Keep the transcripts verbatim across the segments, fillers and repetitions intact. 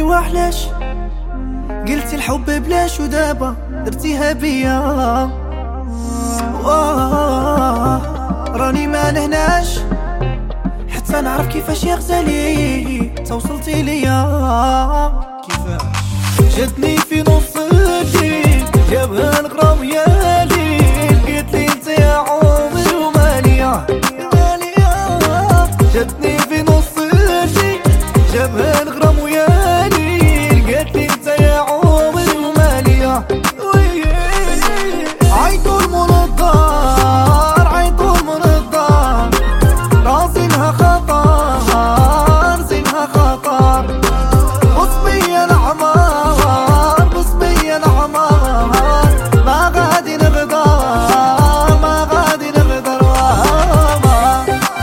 وعلاش قلتي الحب بلاش ودابا درتيها بيا؟ واه راني ما نهناش حتى نعرف كيفاش يا غزالي توصلتي ليا. كيفاش جاتني في نص الليل جابها الغرام يا ليل قلتلي انت يا عمري وماليا ماليا. جاتني في نص الليل جابها الغرام ويا ليل قالتلي انت يا عمري وماليا. عيطوا المنظر عيطوا المنظر راسينها خطر زينها خطر بص بيا العمار بص بيا العمار ما غادي نغدر ما غادي نغدر وما.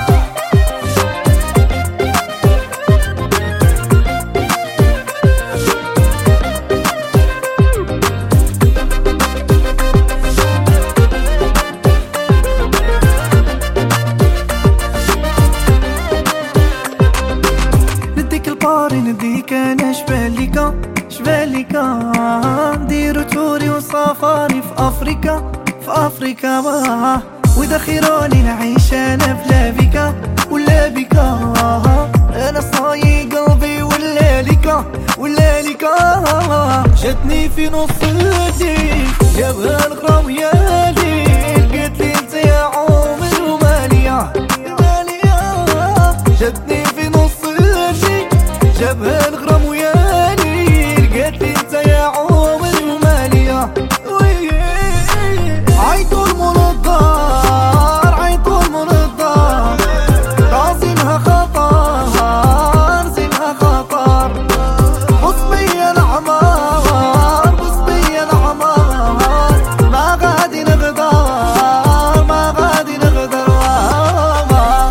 نديك الباري نديك انا شباليكا شباليكا نديرو توري وسفاري في افريكا في افريكا. واذا خيروني نعيش انا في لابيكا ولا بيكا انا صايي قلبي ولا ليكا ولا ليكا. جاتني في نص الليل جابها الغرام يا ليل قالتلي انت يا عمري وماليا ماليا. جاتني في نص الليل جابها الغرام ويا ليل قالتلي انت يا عمري وماليا. عيطوا المنظر عيطوا المنظر راسينها خطر زينها خطر بص بيا العمار بص بيا العمار ما غادي نغدر ما غادي نغدر وما.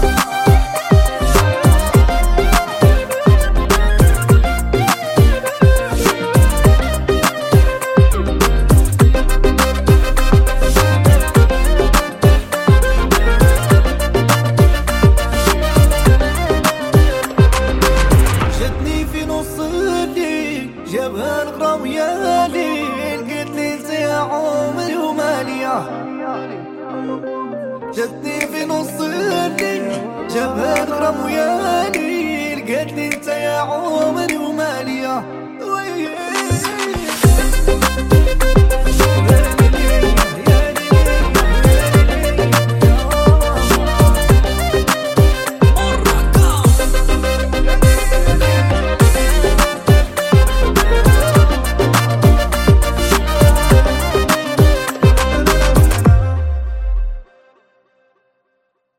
جاتني في نص الليل جابها الغرام يا ليل قالتلي انت يا عمري وماليا. جاتني في نص الليل جابها الغرام ويا ليل قالتلي انت يا عمري وماليا.